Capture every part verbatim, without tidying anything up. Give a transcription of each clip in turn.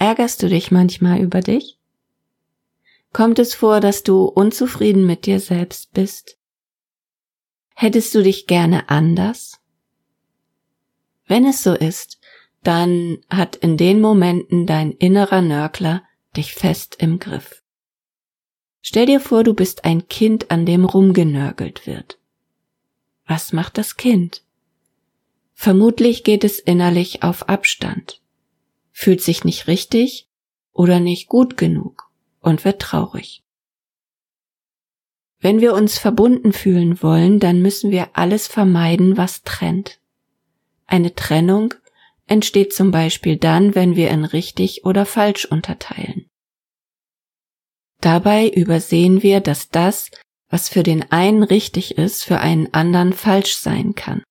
Ärgerst du dich manchmal über dich? Kommt es vor, dass du unzufrieden mit dir selbst bist? Hättest du dich gerne anders? Wenn es so ist, dann hat in den Momenten dein innerer Nörgler dich fest im Griff. Stell dir vor, du bist ein Kind, an dem rumgenörgelt wird. Was macht das Kind? Vermutlich geht es innerlich auf Abstand, fühlt sich nicht richtig oder nicht gut genug und wird traurig. Wenn wir uns verbunden fühlen wollen, dann müssen wir alles vermeiden, was trennt. Eine Trennung entsteht zum Beispiel dann, wenn wir in richtig oder falsch unterteilen. Dabei übersehen wir, dass das, was für den einen richtig ist, für einen anderen falsch sein kann.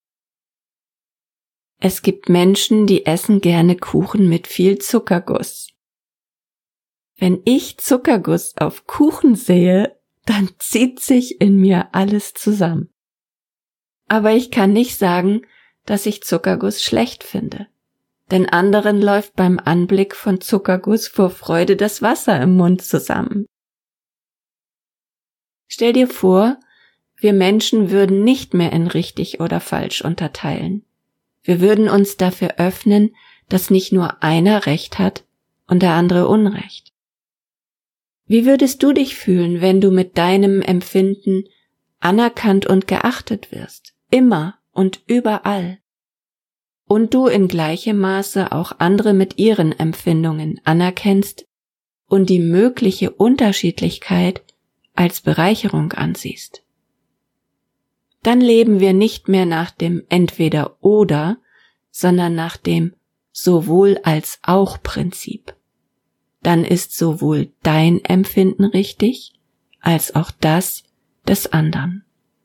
Es gibt Menschen, die essen gerne Kuchen mit viel Zuckerguss. Wenn ich Zuckerguss auf Kuchen sehe, dann zieht sich in mir alles zusammen. Aber ich kann nicht sagen, dass ich Zuckerguss schlecht finde, denn anderen läuft beim Anblick von Zuckerguss vor Freude das Wasser im Mund zusammen. Stell dir vor, wir Menschen würden nicht mehr in richtig oder falsch unterteilen. Wir würden uns dafür öffnen, dass nicht nur einer Recht hat und der andere Unrecht. Wie würdest du dich fühlen, wenn du mit deinem Empfinden anerkannt und geachtet wirst, immer und überall, und du in gleichem Maße auch andere mit ihren Empfindungen anerkennst und die mögliche Unterschiedlichkeit als Bereicherung ansiehst? Dann leben wir nicht mehr nach dem Entweder-Oder, sondern nach dem Sowohl als auch Prinzip. Dann ist sowohl dein Empfinden richtig, als auch das des anderen.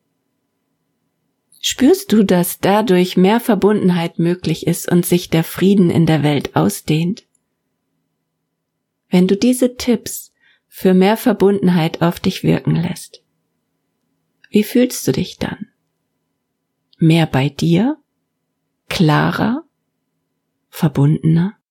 Spürst du, dass dadurch mehr Verbundenheit möglich ist und sich der Frieden in der Welt ausdehnt? Wenn du diese Tipps für mehr Verbundenheit auf dich wirken lässt, wie fühlst du dich dann? Mehr bei dir? Klarer? Verbundener?